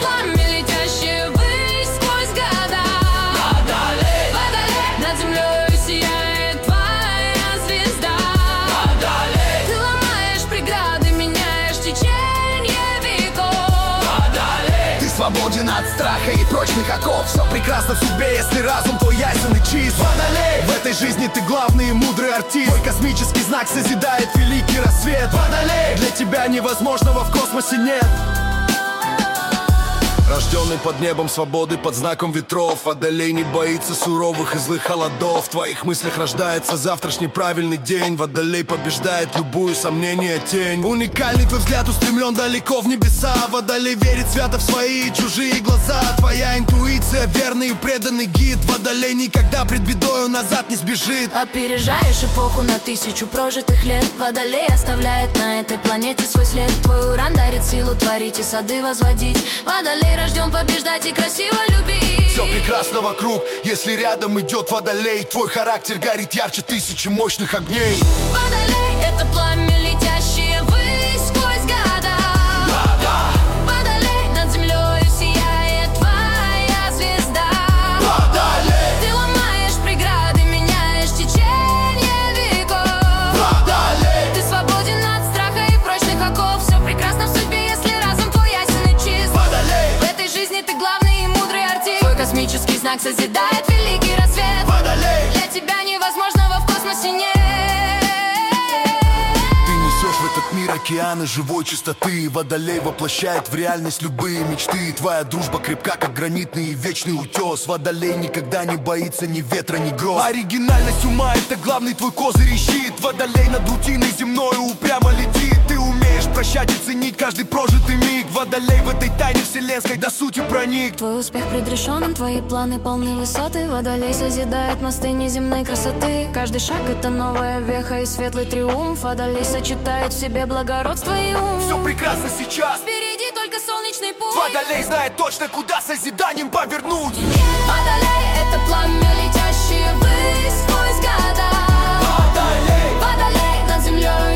пламя, летящее ввысь сквозь года. Водолей, водолей, над землей сияет твоя звезда. Водолей, ты ломаешь преграды, меняешь течение веков. Водолей, ты свободен от страха и прочных оков. Все прекрасно в судьбе, если разум твой ясен и чист. Водолей, в этой жизни ты главный и мудрый артист. Твой космический знак созидает великий рассвет. Водолей, для тебя невозможного в космосе нет. Рожденный под небом свободы, под знаком ветров. Водолей не боится суровых и злых холодов. В твоих мыслях рождается завтрашний правильный день. Водолей побеждает любую сомнение тень. Уникальный твой взгляд устремлен далеко в небеса. Водолей верит свято в свои и чужие глаза. Твоя интуиция верный и преданный гид. Водолей никогда пред бедою назад не сбежит. опережаешь эпоху на 1000 прожитых лет. Водолей оставляет на этой планете свой след. Твой уран дарит силу творить и сады возводить. Водолей рожден побеждать и красиво любить. Все прекрасно вокруг, если рядом идет водолей. Твой характер горит ярче 1000 мощных огней. Водолей — это пламя, летящее ввысь сквозь года. Водолей, над землей сияет твоя звезда. Водолей, ты ломаешь преграды, меняешь течение веков. водолей, ты свободен от страха и прочных оков. Все прекрасно в судьбе, если разум твой ясен и чист. водолей, В этой жизни ты главный и мудрый артист. Твой космический знак созидает великий рассвет. водолей. Для тебя невозможного в космосе нет. Ты несешь в этот мир океаны живой чистоты. Водолей воплощает в реальность любые мечты. Твоя дружба крепка, как гранитный и вечный утес. Водолей никогда не боится ни ветра, ни гроз. Оригинальность ума — это главный твой козырь и щит. Водолей над рутиной земной упрямо летит. Ты умеешь прощать и ценить каждый прожитый миг. Водолей в этой тайне вселенской до сути проник. Твой успех предрешен, твои планы полны высоты. Водолей созидает мосты неземной красоты. Каждый шаг — это новая веха и светлый триумф. Водолей сочетает в себе благородство и ум. Все прекрасно сейчас. Впереди только солнечный путь. Водолей знает точно, куда созиданием повернуть. Водолей — это пламя, летящее ввысь сквозь года. Водолей, Водолей, над землей